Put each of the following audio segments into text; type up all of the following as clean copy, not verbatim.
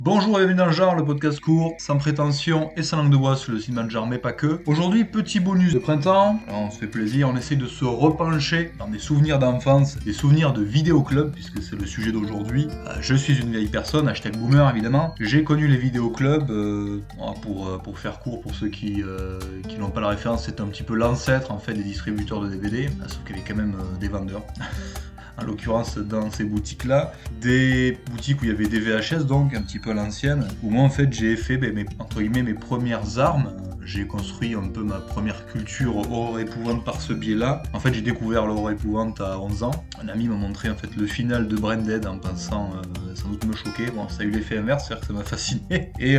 Bonjour et bienvenue dans le genre, le podcast court, sans prétention et sans langue de bois sur le cinéma de genre, mais pas que. Aujourd'hui, petit bonus de printemps, alors on se fait plaisir, on essaie de se repencher dans des souvenirs d'enfance, des souvenirs de vidéoclubs, puisque c'est le sujet d'aujourd'hui. Je suis une vieille personne, hashtag boomer évidemment. J'ai connu les vidéoclubs, pour faire court, pour ceux qui n'ont pas la référence, c'est un petit peu l'ancêtre en fait des distributeurs de DVD, sauf qu'il y avait quand même des vendeurs. En l'occurrence dans ces boutiques-là, des boutiques où il y avait des VHS, donc un petit peu à l'ancienne, où moi en fait j'ai fait mes premières armes. J'ai construit un peu ma première culture horreur épouvante par ce biais-là. En fait, j'ai découvert l'horreur épouvante à 11 ans. Un ami m'a montré en fait le final de Branded en pensant sans doute me choquer. Bon, ça a eu l'effet inverse, c'est-à-dire que ça m'a fasciné. Et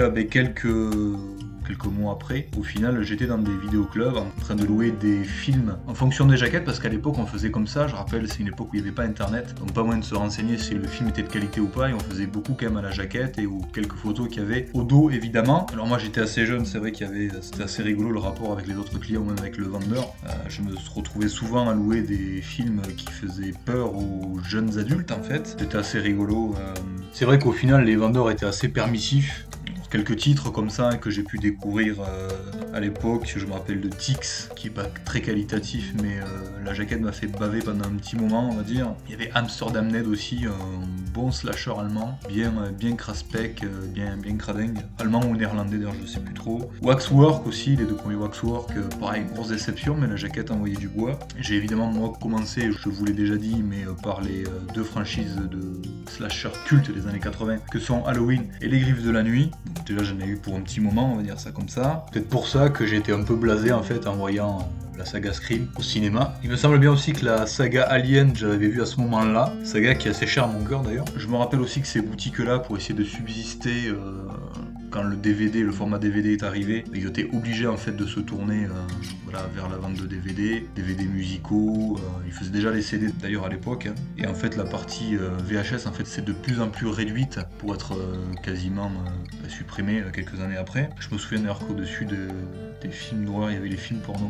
quelques mois après, au final, j'étais dans des vidéoclubs en train de louer des films en fonction des jaquettes, parce qu'à l'époque, on faisait comme ça. Je rappelle, c'est une époque où il n'y avait pas internet, donc pas moyen de se renseigner si le film était de qualité ou pas, et on faisait beaucoup quand même à la jaquette et aux quelques photos qu'il y avait au dos, évidemment. Alors moi, j'étais assez jeune, c'est vrai c'était assez rigolo le rapport avec les autres clients, même avec le vendeur. Je me retrouvais souvent à louer des films qui faisaient peur aux jeunes adultes, en fait. C'était assez rigolo. C'est vrai qu'au final, les vendeurs étaient assez permissifs. Quelques titres comme ça que j'ai pu découvrir à l'époque, je me rappelle de Tix, qui est pas très qualitatif, mais la jaquette m'a fait baver pendant un petit moment, on va dire. Il y avait Amsterdam Ned aussi, un bon slasher allemand, bien craspec, bien cradingue, allemand ou néerlandais d'ailleurs, je sais plus trop. Waxwork aussi, les deux premiers Waxwork, pareil, grosse déception, mais la jaquette envoyait du bois. J'ai évidemment moi commencé, je vous l'ai déjà dit, mais par les deux franchises de slasher culte des années 80, que sont Halloween et Les Griffes de la Nuit. Déjà j'en ai eu pour un petit moment, on va dire ça comme ça. Peut-être pour ça que j'ai été un peu blasé en fait en voyant la saga Scream au cinéma. Il me semble bien aussi que la saga Alien, je l'avais vue à ce moment-là. Saga qui est assez chère à mon cœur d'ailleurs. Je me rappelle aussi que ces boutiques-là, pour essayer de subsister quand le format DVD est arrivé, ils étaient obligés en fait de se tourner vers la vente de DVD musicaux. Ils faisaient déjà les CD d'ailleurs à l'époque. Et en fait la partie VHS en fait c'est de plus en plus réduite pour être quasiment supprimée quelques années après. Je me souviens d'ailleurs qu'au-dessus des films d'horreur il y avait les films porno.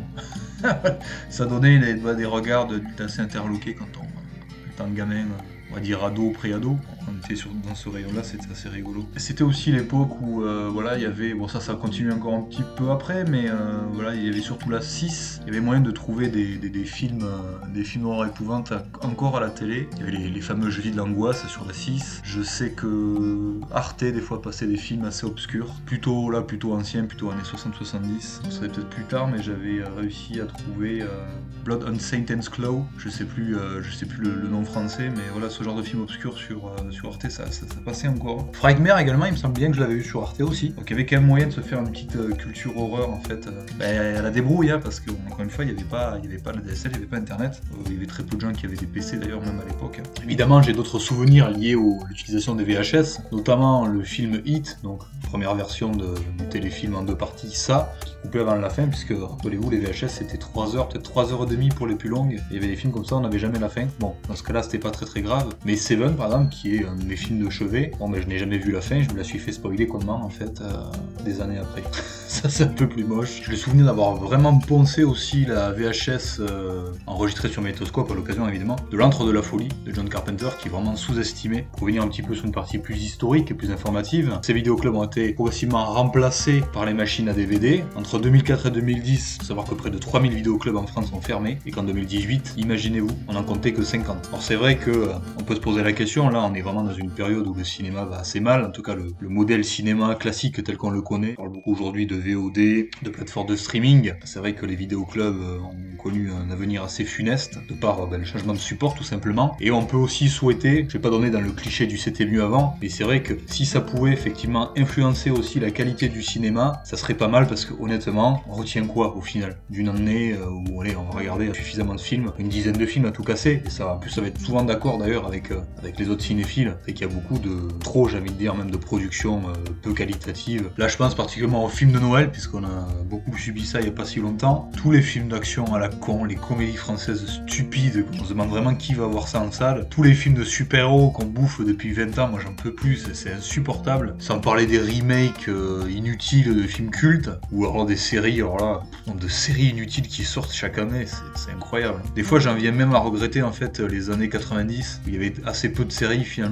Ça donnait des regards assez interloqués quand on était gamin. On va dire ado, pré-ado, on était dans ce rayon-là, c'était assez rigolo. C'était aussi l'époque où il y avait, bon ça continue encore un petit peu après, mais il y avait surtout la 6, il y avait moyen de trouver des films d'horreur épouvante encore à la télé. Il y avait les fameux Jeudis de l'angoisse sur la 6. Je sais que Arte des fois passait des films assez obscurs, plutôt anciens, plutôt années 60-70. Ça serait peut-être plus tard, mais j'avais réussi à trouver Blood on Satan's Claw, je sais plus le nom français, mais voilà, ce genre de film obscur sur Arte, ça passait encore. Frightmare également, il me semble bien que je l'avais vu sur Arte aussi. Donc il y avait quand même moyen de se faire une petite culture horreur en fait. À la débrouille, parce que encore une fois, il n'y avait pas la DSL, il n'y avait pas internet. Il y avait très peu de gens qui avaient des PC d'ailleurs, même à l'époque. Évidemment, j'ai d'autres souvenirs liés à l'utilisation des VHS, notamment le film Hit, donc première version du téléfilm en deux parties, ça, qui coupait avant la fin, puisque rappelez-vous, les VHS c'était 3 heures, peut-être 3 heures et demie pour les plus longues. Il y avait des films comme ça, on n'avait jamais la fin. Bon, dans ce cas-là, c'était pas très grave. Mais Seven, par exemple, qui est un de mes films de chevet, je n'ai jamais vu la fin, je me la suis fait spoiler connement, en fait, des années après. Ça, c'est un peu plus moche. J'ai le souvenir d'avoir vraiment poncé aussi la VHS enregistrée sur magnétoscope à l'occasion, évidemment, de L'Antre de la Folie de John Carpenter, qui est vraiment sous-estimé. Pour venir un petit peu sur une partie plus historique et plus informative, ces vidéoclubs ont été progressivement remplacés par les machines à DVD. Entre 2004 et 2010, il faut savoir que près de 3000 vidéoclubs en France sont fermés, et qu'en 2018, imaginez-vous, on n'en comptait que 50. Alors c'est vrai que on peut se poser la question, là on est vraiment dans une période où le cinéma va assez mal, en tout cas le modèle cinéma classique tel qu'on le connaît. On parle beaucoup aujourd'hui de VOD, de plateformes de streaming. C'est vrai que les vidéoclubs ont connu un avenir assez funeste, de par le changement de support tout simplement. Et on peut aussi souhaiter, je vais pas donner dans le cliché du c'était mieux avant, mais c'est vrai que si ça pouvait effectivement influencer aussi la qualité du cinéma, ça serait pas mal, parce que honnêtement, on retient quoi au final d'une année où on va regarder suffisamment de films, une dizaine de films à tout casser, et ça, en plus ça va être souvent d'accord d'ailleurs avec les autres cinéphiles, c'est qu'il y a beaucoup j'ai envie de dire, même de productions peu qualitatives. Là je pense particulièrement aux films de Noël, puisqu'on a beaucoup subi ça il y a pas si longtemps. Tous les films d'action à la con, les comédies françaises stupides, on se demande vraiment qui va voir ça en salle. Tous les films de super-héros qu'on bouffe depuis 20 ans, moi j'en peux plus, c'est insupportable. Sans parler des remakes inutiles de films cultes, ou alors des séries, de séries inutiles qui sortent chaque année, c'est incroyable. Des fois j'en viens même à regretter en fait les années 90, où il y avait assez peu de séries finalement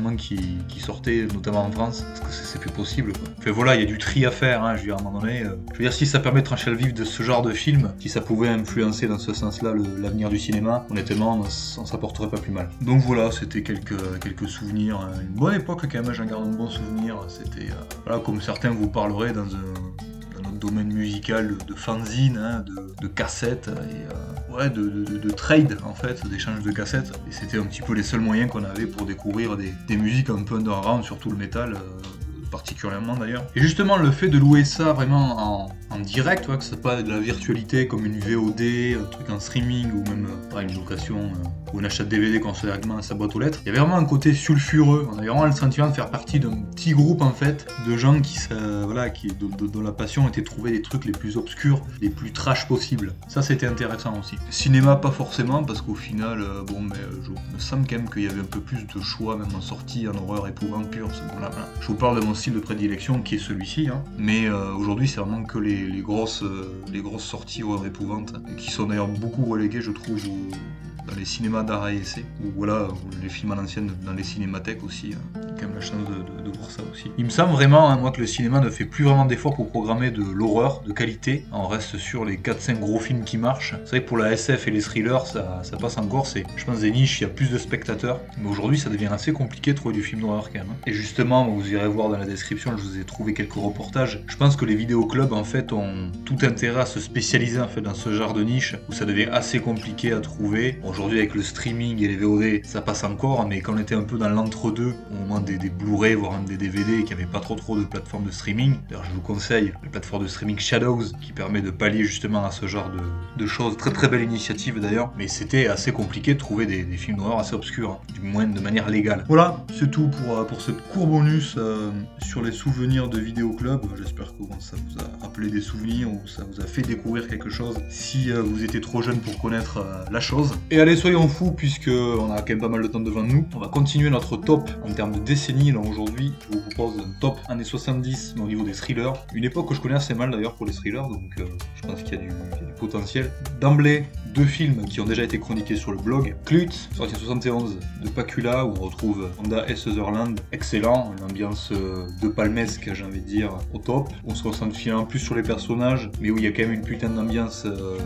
finalement qui sortait, notamment en France, parce que c'est plus possible, quoi. Enfin voilà, il y a du tri à faire, hein, je veux dire, à un moment donné. Je veux dire, si ça permet de trancher le vif de ce genre de film, si ça pouvait influencer dans ce sens-là l'avenir du cinéma, honnêtement, on s'apporterait pas plus mal. Donc voilà, c'était quelques souvenirs. Une bonne époque quand même, j'en garde un bon souvenir. C'était, voilà, comme certains vous parleraient dans notre domaine musical de fanzine, hein, de cassettes et ouais, de trade en fait, d'échange de cassettes. Et c'était un petit peu les seuls moyens qu'on avait pour découvrir des musiques un peu underground, surtout le métal. Particulièrement d'ailleurs. Et justement, le fait de louer ça vraiment en direct, ouais, que ce soit pas de la virtualité comme une VOD, un truc en streaming ou même une location ou un achat de DVD qu'on reçoit directement à sa boîte aux lettres, il y avait vraiment un côté sulfureux. On avait vraiment le sentiment de faire partie d'un petit groupe en fait, de gens dont la passion était de trouver les trucs les plus obscurs, les plus trash possibles. Ça, c'était intéressant aussi. Cinéma, pas forcément, parce qu'au final, je me semble quand même qu'il y avait un peu plus de choix, même en sortie, en horreur épouvante pure. Voilà. Je vous parle de mon style de prédilection qui est celui-ci, hein. Mais aujourd'hui c'est vraiment que les grosses sorties horreur épouvante, qui sont d'ailleurs beaucoup reléguées, je trouve, dans les cinémas d'art et essai, ou voilà, les films à l'ancienne dans les cinémathèques aussi, hein. J'ai quand même la chance de voir ça aussi. Il me semble vraiment, hein, moi, que le cinéma ne fait plus vraiment d'efforts pour programmer de l'horreur de qualité. On reste sur les 4-5 gros films qui marchent. C'est vrai que pour la SF et les thrillers, ça passe encore, c'est, je pense, des niches, il y a plus de spectateurs. Mais aujourd'hui, ça devient assez compliqué de trouver du film d'horreur quand même. Et justement, vous irez voir dans la description, je vous ai trouvé quelques reportages. Je pense que les vidéoclubs, en fait, ont tout intérêt à se spécialiser en fait dans ce genre de niche, où ça devient assez compliqué à trouver. Aujourd'hui, avec le streaming et les VOD, ça passe encore, mais quand on était un peu dans l'entre-deux, au moment des Blu-ray, voire même des DVD, et qu'il n'y avait pas trop de plateformes de streaming, d'ailleurs je vous conseille la plateforme de streaming Shadows, qui permet de pallier justement à ce genre de choses. Très très belle initiative d'ailleurs, mais c'était assez compliqué de trouver des films d'horreur assez obscurs, hein, du moins de manière légale. Voilà, c'est tout pour ce court bonus sur les souvenirs de vidéoclub. J'espère que ça vous a rappelé des souvenirs ou ça vous a fait découvrir quelque chose si vous étiez trop jeune pour connaître la chose. Et allez, soyons fous, puisque on a quand même pas mal de temps devant nous. On va continuer notre top en termes de décennies. Donc aujourd'hui, je vous propose un top années 70, mais au niveau des thrillers. Une époque que je connais assez mal d'ailleurs pour les thrillers, donc je pense qu'il y a du potentiel. D'emblée, 2 films qui ont déjà été chroniqués sur le blog. Klutz, sorti en 71, de Pakula, où on retrouve Honda et Sutherland. Excellent, une ambiance de palmesque, j'ai envie de dire, au top. On se concentre finalement plus sur les personnages, mais où il y a quand même une putain d'ambiance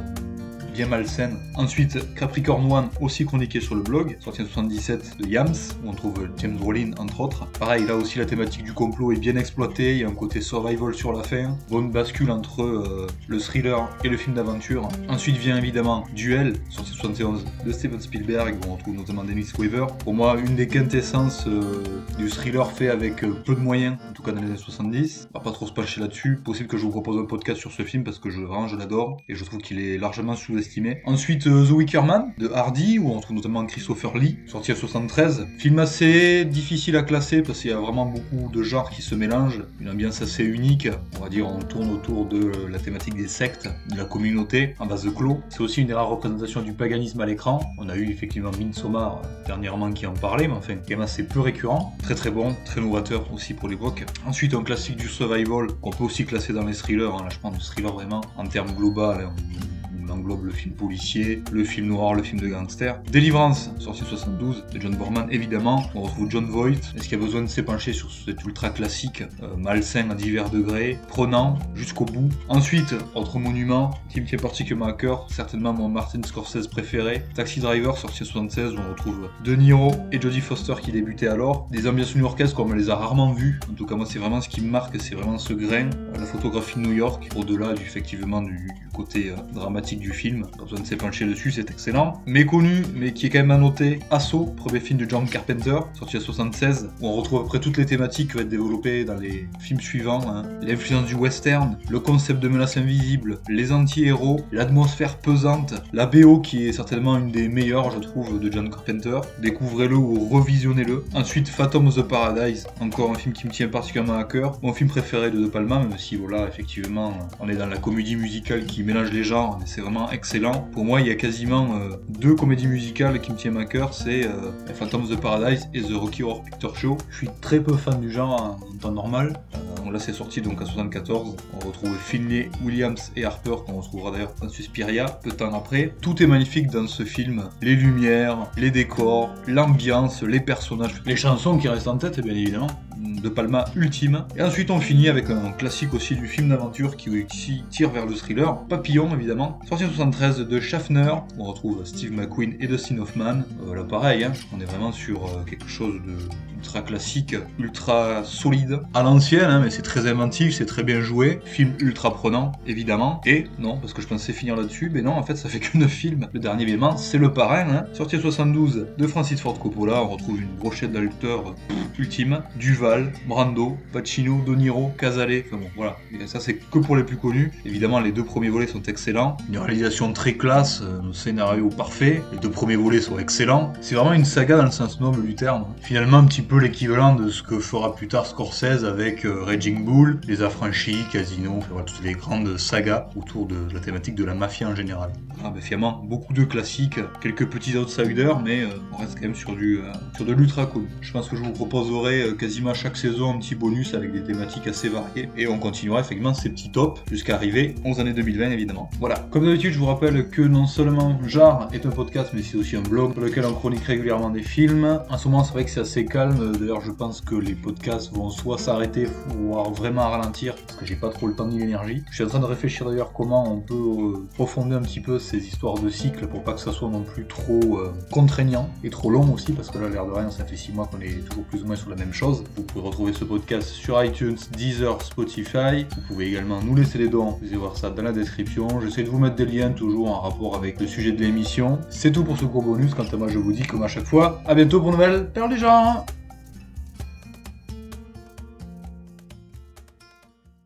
bien malsaine. Ensuite, Capricorn One, aussi chroniqué sur le blog, sorti en 77 de Yams, où on trouve James Brolin entre autres. Pareil, là aussi la thématique du complot est bien exploitée, il y a un côté survival sur la fin, bonne bascule entre le thriller et le film d'aventure. Ensuite vient évidemment Duel, sorti en 71 de Steven Spielberg, où on trouve notamment Dennis Weaver. Pour moi, une des quintessences du thriller fait avec peu de moyens, en tout cas dans les années 70. On va pas trop se pencher là-dessus, possible que je vous propose un podcast sur ce film parce que je l'adore et je trouve qu'il est largement sous-estimé. Ensuite, The Wicker Man de Hardy, où on trouve notamment Christopher Lee, sorti en 73. Film assez difficile à classer parce qu'il y a vraiment beaucoup de genres qui se mélangent. Une ambiance assez unique. On va dire, on tourne autour de la thématique des sectes, de la communauté, en vase clos. C'est aussi une des rares représentations du paganisme à l'écran. On a eu effectivement Midsommar dernièrement qui en parlait, mais enfin, quand même assez peu récurrent. Très très bon, très novateur aussi pour l'époque. Ensuite, un classique du survival qu'on peut aussi classer dans les thrillers. Là, je prends du thriller vraiment en termes global. On englobe le film policier, le film noir, le film de gangster. Délivrance, sorti en 72, de John Borman évidemment. On retrouve John Voight. Est-ce qu'il y a besoin de s'épancher sur cet ultra classique, malsain à divers degrés, prenant jusqu'au bout. Ensuite, autre monument, qui me tient particulièrement à cœur, certainement mon Martin Scorsese préféré, Taxi Driver, sorti en 76, où on retrouve De Niro et Jodie Foster qui débutaient alors. Des ambiances new-yorkaises comme on les a rarement vues. En tout cas, moi, c'est vraiment ce qui me marque, c'est vraiment ce grain, la photographie de New York, au-delà effectivement du côté dramatique du film, pas besoin de s'épancher dessus, c'est excellent. Méconnu, mais qui est quand même à noter, Assaut, premier film de John Carpenter, sorti en 76, où on retrouve après toutes les thématiques qui vont être développées dans les films suivants, hein. L'influence du western, le concept de menace invisible, les anti-héros, l'atmosphère pesante, la BO qui est certainement une des meilleures, je trouve, de John Carpenter. Découvrez-le ou revisionnez-le. Ensuite, Phantom of the Paradise, encore un film qui me tient particulièrement à cœur, mon film préféré de De Palma, même si voilà, effectivement, on est dans la comédie musicale qui mélange les genres, mais c'est vraiment excellent. Pour moi, il y a quasiment deux comédies musicales qui me tiennent à cœur, c'est Phantom of the Paradise et The Rocky Horror Picture Show. Je suis très peu fan du genre en temps normal. Là, c'est sorti donc en 74. On retrouve Finlay, Williams et Harper, qu'on retrouvera d'ailleurs dans Suspiria peu de temps après. Tout est magnifique dans ce film. Les lumières, les décors, l'ambiance, les personnages, les chansons qui restent en tête, bien évidemment. De Palma ultime. Et ensuite, on finit avec un classique aussi du film d'aventure qui ici tire vers le thriller. Papillon, évidemment. Sorti en 73 de Schaffner. On retrouve Steve McQueen et Dustin Hoffman. Là, pareil, hein, on est vraiment sur quelque chose d'ultra classique, ultra solide. À l'ancienne, hein, mais c'est très inventif, c'est très bien joué. Film ultra prenant, évidemment. Et non, parce que je pensais finir là-dessus, mais non, en fait, ça fait que 9 films. Le dernier événement, c'est Le Parrain. Hein. Sorti en 72 de Francis Ford Coppola. On retrouve une brochette d'acteurs ultime. Duval, Brando, Pacino, De Niro, Casale, enfin bon, voilà. Et ça, c'est que pour les plus connus. Évidemment, les deux premiers volets sont excellents. Une réalisation très classe, un scénario parfait. Les deux premiers volets sont excellents. C'est vraiment une saga dans le sens noble du terme. Finalement, un petit peu l'équivalent de ce que fera plus tard Scorsese avec Raging Bull, Les Affranchis, Casino, enfin, voilà, toutes les grandes sagas autour de la thématique de la mafia en général. Ah, ben, finalement, beaucoup de classiques, quelques petits outsiders, mais on reste quand même sur de l'ultra connu. Je pense que je vous proposerai quasiment à chaque saison un petit bonus avec des thématiques assez variées et on continuera effectivement ces petits tops jusqu'à arriver aux années 2020 évidemment. Voilà, comme d'habitude je vous rappelle que non seulement Jar est un podcast mais c'est aussi un blog sur lequel on chronique régulièrement des films. En ce moment c'est vrai que c'est assez calme, d'ailleurs je pense que les podcasts vont soit s'arrêter voire vraiment ralentir parce que j'ai pas trop le temps ni l'énergie. Je suis en train de réfléchir d'ailleurs comment on peut profonder un petit peu ces histoires de cycles pour pas que ça soit non plus trop contraignant et trop long aussi parce que là l'air de rien ça fait 6 mois qu'on est toujours plus ou moins sur la même chose. Vous pouvez retrouver ce podcast sur iTunes, Deezer, Spotify. Vous pouvez également nous laisser les dons. Vous allez voir ça dans la description. J'essaie de vous mettre des liens toujours en rapport avec le sujet de l'émission. C'est tout pour ce gros bonus. Quant à moi, je vous dis comme à chaque fois, à bientôt pour une nouvelle Perle des gens.